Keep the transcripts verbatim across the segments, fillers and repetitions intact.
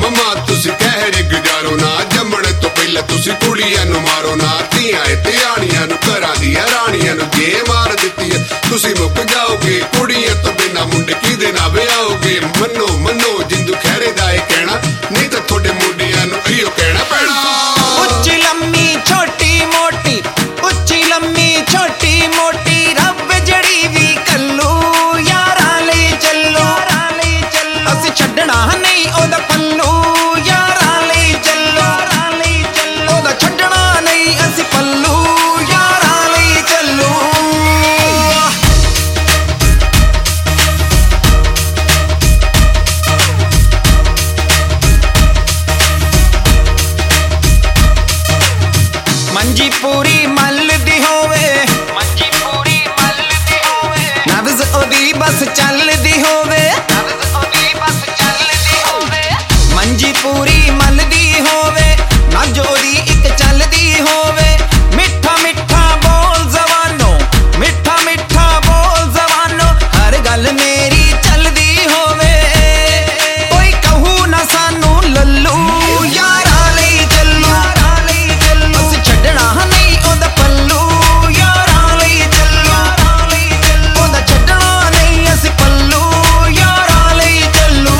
मम्मा तुसी कहरे गुजारो ना, जम्मण तो पहले तुसी कुड़ियां नू मारो ना। धीआं धियाणियां नू घरां दियां राणियां नू जे मार दित्ती है, तुसी मुक जाओगे। कुड़ियां तो बिना मुंडे किहदे नाल विआओगे। मन्नो मन्नो जिंदू खैरे दा इह कहना, नहीं तां तुहाडे मुंडियां नू इहो कहना पैना। उच्ची लम्मी छोटी मोटी, उच्ची लम्मी छोटी मोटी, रब जड़ी भी कल्लू यारां लई चलो। असीं छड्डना नहीं ओहदा पल्लू, यारां लई चलो। ओहदा छड्डना नहीं असीं पल्लू, यारां लई चलो। मंजी पूरी मल दी होवे, मंजी पूरी मल दी होवे, नब्ज़ ओदी बस चलदी होवे, नब्ज़ ओदी बस चलदी होवे। मंजी पूरी मल दी होवे, नब्ज़ ओदी इक चलदी होवे। मिठा मिठा बोल जवानो, मिठा मिठा बोल जवानो, हर गल मेरी चलदी होवे। कोई कहू ना सानू लल्लू, यारां लई चलो। असीं छड्डना नहीं ओहदा पल्लू, यारां लई चलो। ओहदा छड्डना नहीं असीं पल्लू, यारां लई चलो।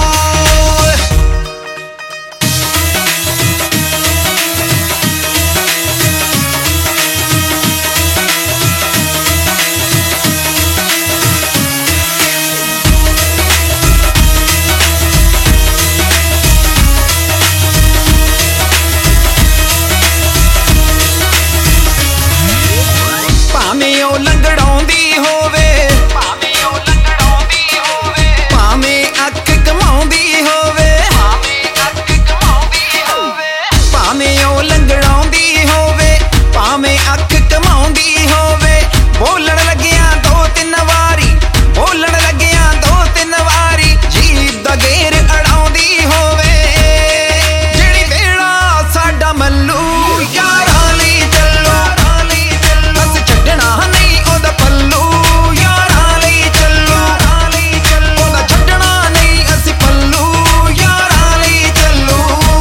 भावें ओ लंगड़ाउंदी होवे, भावें ओ लंगड़ाउंदी होवे, भावें अख कमाउंदी होवे, भावें अख कमाउंदी होवे। भावें ओ लंगड़ाउंदी होवे, भावें अख कमाउंदी होवे। बोलण लगिया दो तिन वारी, बोलण लगिया दो तिन वारी, जीभ दा घेर अड़ाउंदी होवे। जेड़ी वेला साडा मल्लू, यारां लई चलो। असीं छड्डना नहीं ओहदा पल्लू, यारां लई चलो। ओहदा छड्डना नहीं असीं पल्लू, यारां लई चलो।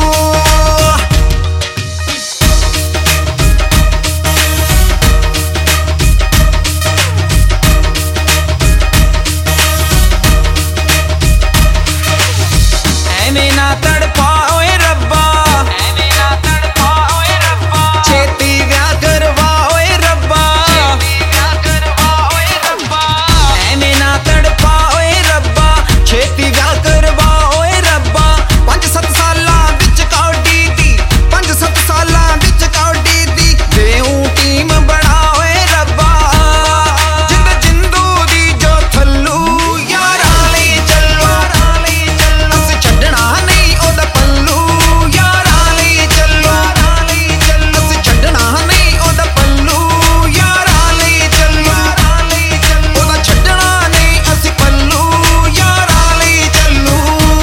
ਐਵੇਂ ਨਾ ਤੜਪਾ ਓਏ ਰੱਬਾ, ਐਵੇਂ ਨਾ ਤੜਪਾ ਓਏ ਰੱਬਾ, ਛੇਤੀ ਵਿਆਹ ਕਰਵਾ ਓਏ ਰੱਬਾ, ਛੇਤੀ ਵਿਆਹ ਕਰਵਾ ਓਏ ਰੱਬਾ। ਐਵੇਂ ਨਾ ਤੜਪਾ ਓਏ ਰੱਬਾ, ਛੇਤੀ ਵਿਆਹ ਕਰਵਾ ਓਏ ਰੱਬਾ। ਪੰਜ ਸੱਤ ਸਾਲਾਂ ਵਿੱਚ ਕੌਡੀ ਦੀ, ਪੰਜ ਸੱਤ ਸਾਲਾਂ ਵਿੱਚ ਕੌਡੀ ਦੀ, ਦੇਊਂ ਟੀਮ ਬਣਾ ਓਏ ਰੱਬਾ। ਜਿੰਦ ਜਿੰਦੂ ਦੀ ਜੋ ਥੱਲੂ, यारां लई चलो। असीं छड्डना नहीं ओहदा पल्लू, यारां लई चलो। असीं छड्डना नहीं ओहदा पल्लू, यारां लई चलो। ओहदा छड्डना नहीं असीं पल्लू, यारां लई चलो।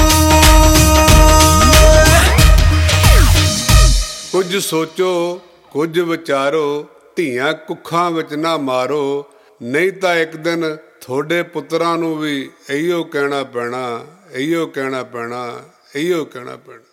कुछ सोचो कुछ विचारो, ਧੀਆਂ ਕੁੱਖਾਂ ਵਿੱਚ ਨਾ ਮਾਰੋ। ਨਹੀਂ ਤਾਂ ਇੱਕ ਦਿਨ ਤੁਹਾਡੇ ਪੁੱਤਰਾਂ ਨੂੰ ਵੀ ਇਹੀਓ ਕਹਿਣਾ ਪੈਣਾ, ਇਹੀਓ ਕਹਿਣਾ ਪੈਣਾ, ਇਹੀਓ ਕਹਿਣਾ ਪੈਣਾ।